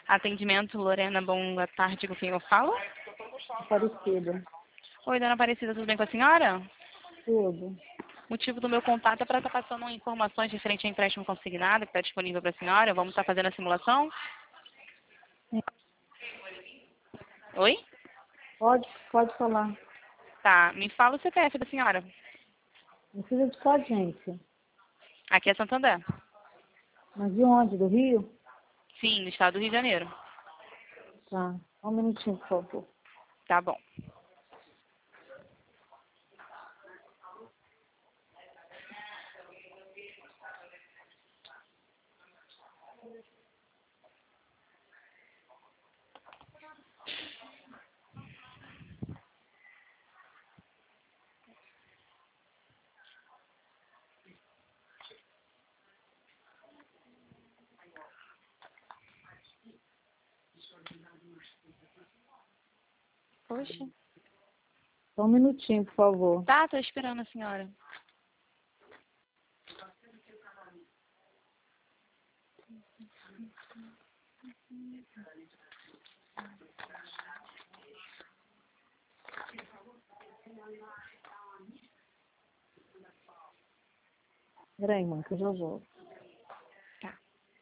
Atendimento, Lorena, boa tarde, com quem eu falo? Aparecida. Oi, dona Aparecida, tudo bem com a senhora? Tudo. O motivo do meu contato é para estar passando informações referente ao empréstimo consignado que está disponível para a senhora. Vamos estar fazendo a simulação? Oi? Pode falar. Tá, me fala o CPF da senhora. Precisa de qual agência? Aqui é Santander. Mas de onde? Do Rio? Sim, no estado do Rio de Janeiro. Tá. Um minutinho, por favor. Tá bom. Poxa. Só um minutinho, por favor. Tá, tô esperando a senhora. Peraí, mãe, que eu já volto. Tá.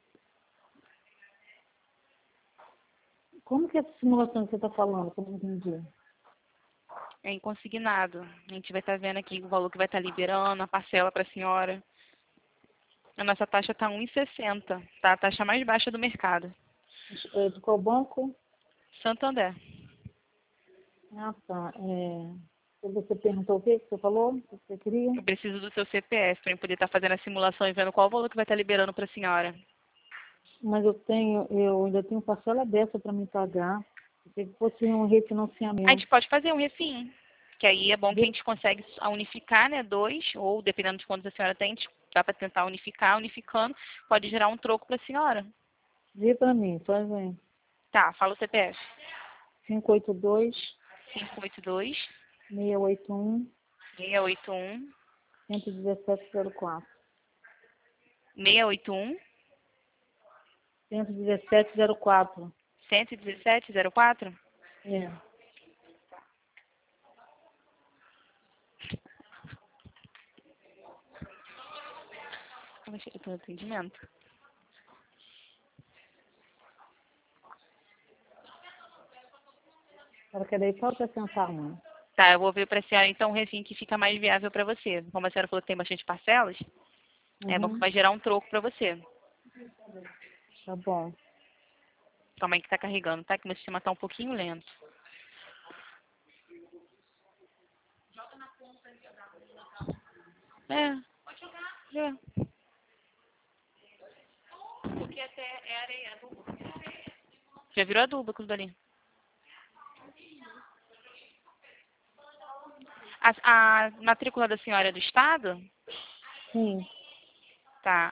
Como que é essa simulação que você está falando? Que eu não entendi. É em consignado. A gente vai estar vendo aqui o valor que vai estar liberando, a parcela para a senhora. A nossa taxa está 1,60. Tá a taxa mais baixa do mercado. É de qual banco? Santander. Ah, tá. Você perguntou o que você falou? O que você queria? Eu preciso do seu CPF para eu poder estar fazendo a simulação e vendo qual o valor que vai estar liberando para a senhora. Mas eu ainda tenho parcela dessa para me pagar. Se fosse um A gente refinanciamento. pode fazer um refim, que aí é bom que a gente consegue unificar, né, dois, ou dependendo de quantos a senhora tem, a gente dá para tentar unificar, unificando, pode gerar um troco para a senhora. Vê para mim, faz aí. Tá, fala o CPF. 582 582 681 681 11704. 681 11704. 11704. É. Eu achei que eu tô no atendimento. Ela quer daí só acrescentar uma. Tá, eu vou ver para a senhora então um refim que fica mais viável para você. Como a senhora falou que tem bastante parcelas, é bom que Uhum. vai gerar um troco para você. Tá bom. Calma aí que tá carregando, tá? Que meu sistema tá um pouquinho lento. É. Já. Porque até é areia, adubo. Já virou adubo aquilo dali. A matrícula da senhora é do estado? Sim. Tá.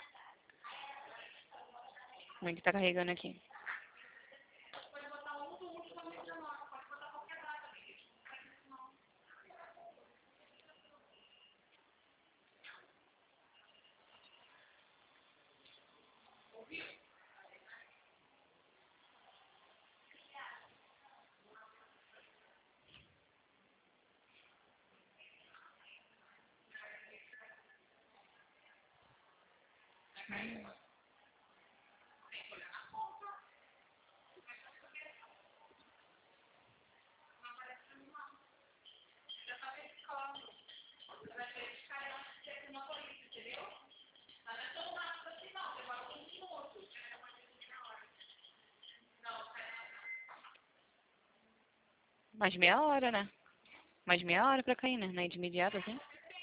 Como é que tá carregando aqui? Mais meia hora, né? Mais meia hora pra cair, né? Não é de imediato, assim.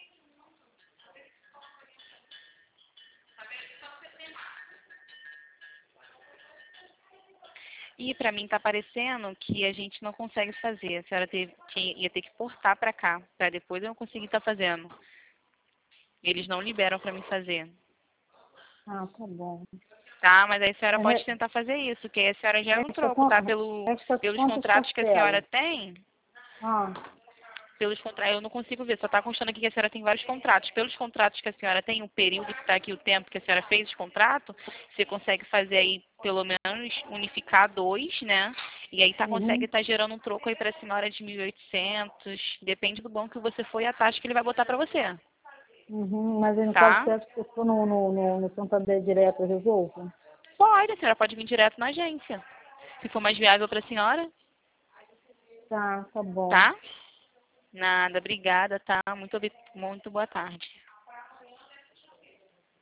E pra mim tá parecendo que a gente não consegue fazer. A senhora ia ter que portar pra cá, pra depois eu não conseguir estar fazendo. Eles não liberam pra mim fazer. Ah, tá bom. Tá, mas aí a senhora pode É, tentar fazer isso, que aí a senhora gera um Resta, troco, tá? resta Pelos quantas contratos que a senhora parcelas? tem, Ah, pelos contratos, eu não consigo ver, só está constando aqui que a senhora tem vários contratos. Pelos contratos que a senhora tem, o período que está aqui, o tempo que a senhora fez o contrato, você consegue fazer aí, pelo menos, unificar 2, né? E aí consegue estar gerando um troco aí para a senhora de 1.800, depende do banco que você for e a taxa que ele vai botar para você. Mas aí, no caso, Tá? você acha que se eu for no Santander direto, eu resolvo? Pode, a senhora pode vir direto na agência. Se for mais viável para a senhora, Tá bom. tá? Nada, obrigada, tá? Muito boa tarde.